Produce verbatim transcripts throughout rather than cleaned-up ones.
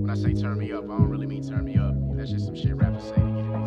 When I say turn me up, I don't really mean turn me up. That's just some shit rappers say to get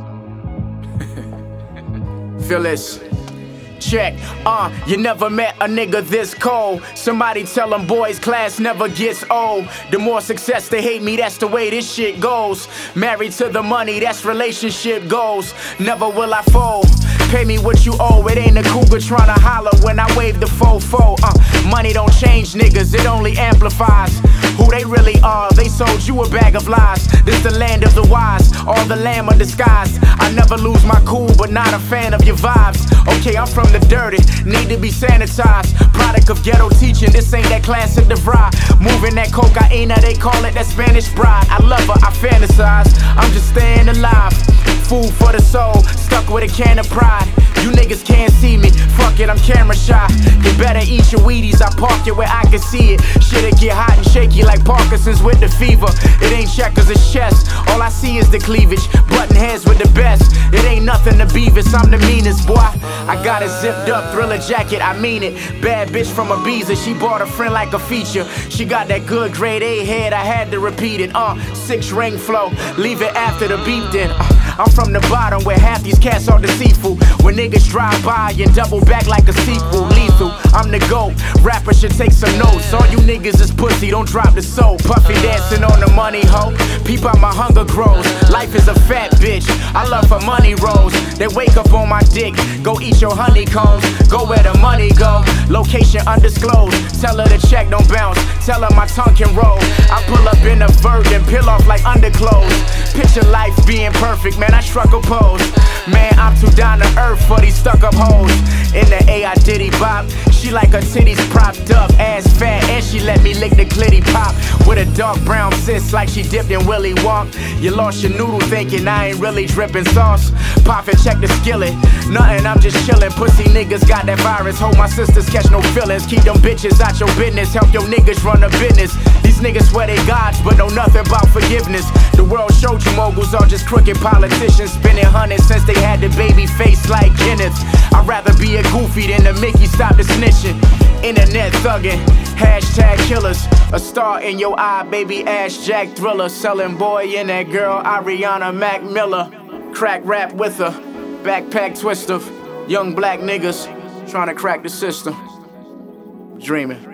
in their zone, you know? Feel this. Check, uh, you never met a nigga this cold. Somebody tell them boys class never gets old. The more success they hate me, that's the way this shit goes. Married to the money, that's relationship goals. Never will I fold. Pay me what you owe, it ain't a cougar tryna holler when I wave the fofo. Uh, money don't change niggas, it only amplifies who they really are. They sold you a bag of lies. This the land of the wise, all the lamb of disguise. I never lose my cool, but not a fan of your vibes. Okay, I'm from the dirty, need to be sanitized. Product of ghetto teaching, this ain't that classic DeVry. Moving that cocaine, they call it that Spanish bride. I love her, I fantasize, I'm just staying alive. Food for the soul, stuck with a can of pride. You niggas can't see me, fuck it, I'm camera shy. You better eat your Wheaties, I park it where I can see it. Shit'll get hot and shaky like Parkinson's with the fever. It ain't checkers, it's chess, all I see is the cleavage. Button heads with the best, it ain't nothing to Beavis, I'm the meanest, boy. I got a zipped up Thriller jacket, I mean it. Bad bitch from Ibiza, she bought a friend like a feature. She got that good grade A head, I had to repeat it. Uh, six ring flow, leave it after the beep then. Uh, I'm from the bottom where half these cats are deceitful. When niggas drive by and double back like a sequel, lethal. I'm the GOAT, rappers should take some notes. All you niggas is pussy, don't drop the soap. Puffy dancing on the money, ho. Peep out my hunger grows. Life is a fat bitch, I love her money rolls. They wake up on my dick, go eat your honeycombs. Go where the money go, location undisclosed. Tell her the check don't bounce, tell her my tongue can roll. I pull up in a Vert and peel off like underclothes. Picture life being perfect, man, I struck a pose. Man, I'm too down to earth for these stuck up hoes. In the A, I diddy bop. She like her titties propped up, ass fat, and she let me lick the clitty pop. With a dark brown sis like she dipped in Willy Wonk. You lost your noodle thinking I ain't really dripping sauce. Pop and check the skillet, nothing, I'm just chillin'. Pussy niggas got that virus, hope my sisters catch no feelings. Keep them bitches out your business, help your niggas run a business. These niggas swear they gods, but know nothing about forgiveness. The world showed you moguls are just crooked politicians. Spending hundreds since they had the baby face like Kenneth. I'd rather be a goofy than a Mickey, stop the snitching. Internet thuggin', hashtag killers. A star in your eye, baby, Ash Jack Thriller. Selling boy and that girl, Ariana Mac Miller. Crack rap with her, backpack twister. Young black niggas trying to crack the system. Dreaming.